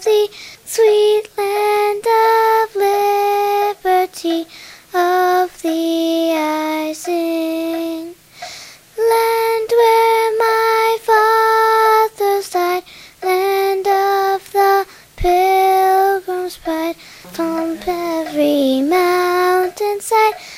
of thee, sweet land of liberty, of thee I sing. Land where my fathers died, land of the Pilgrim's Pride, from every mountainside